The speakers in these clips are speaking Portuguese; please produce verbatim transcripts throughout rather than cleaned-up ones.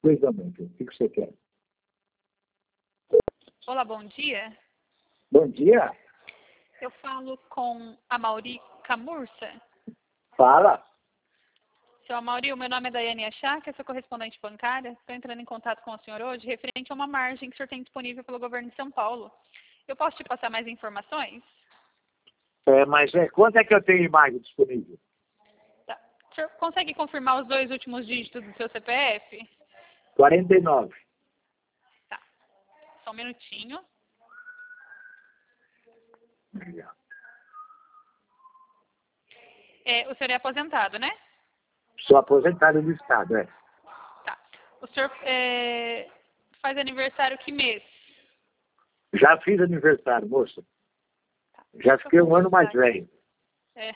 Pois não, meu filho. O que você quer? Olá, bom dia. Bom dia. Eu falo com a Mauri Camurça. Fala. Seu Mauri, o meu nome é Daiane Achaca, sou correspondente bancária. Estou entrando em contato com o senhor hoje referente a uma margem que o senhor tem disponível pelo governo de São Paulo. Eu posso te passar mais informações? É, mas é, quanto é que eu tenho imagem disponível? Tá. O senhor consegue confirmar os dois últimos dígitos do seu C P F? quarenta e nove. Tá. Só um minutinho. É, o senhor é aposentado, né? Sou aposentado do Estado, é. Tá. O senhor é, faz aniversário que mês? Já fiz aniversário, moça. Tá. Já fiquei um ano mais velho. É.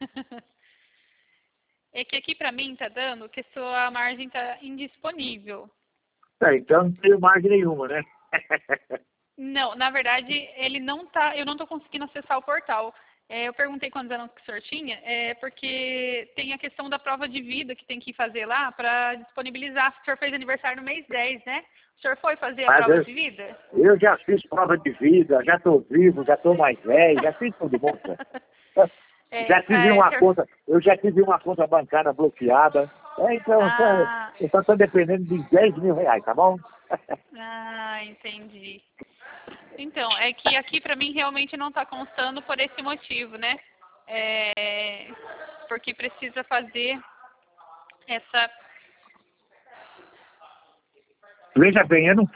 É que aqui pra mim tá dando que sua margem tá indisponível. É, então não tenho margem nenhuma, né? Não, na verdade, ele não tá, eu não tô conseguindo acessar o portal. É, eu perguntei quantos anos que o senhor tinha, é porque tem a questão da prova de vida que tem que fazer lá para disponibilizar. O senhor fez aniversário no mês dez, né? O senhor foi fazer a Mas prova eu, de vida? eu já fiz prova de vida, já estou vivo, já estou mais velho, já fiz tudo, moça. É, Já tive é, uma senhor... conta, eu já tive uma conta bancária bloqueada. É, então, Ah, eu só estou dependendo de dez mil reais, tá bom? ah, entendi. Então, é que aqui pra mim realmente não tá constando por esse motivo, né? É, porque precisa fazer essa... Veja bem, eu não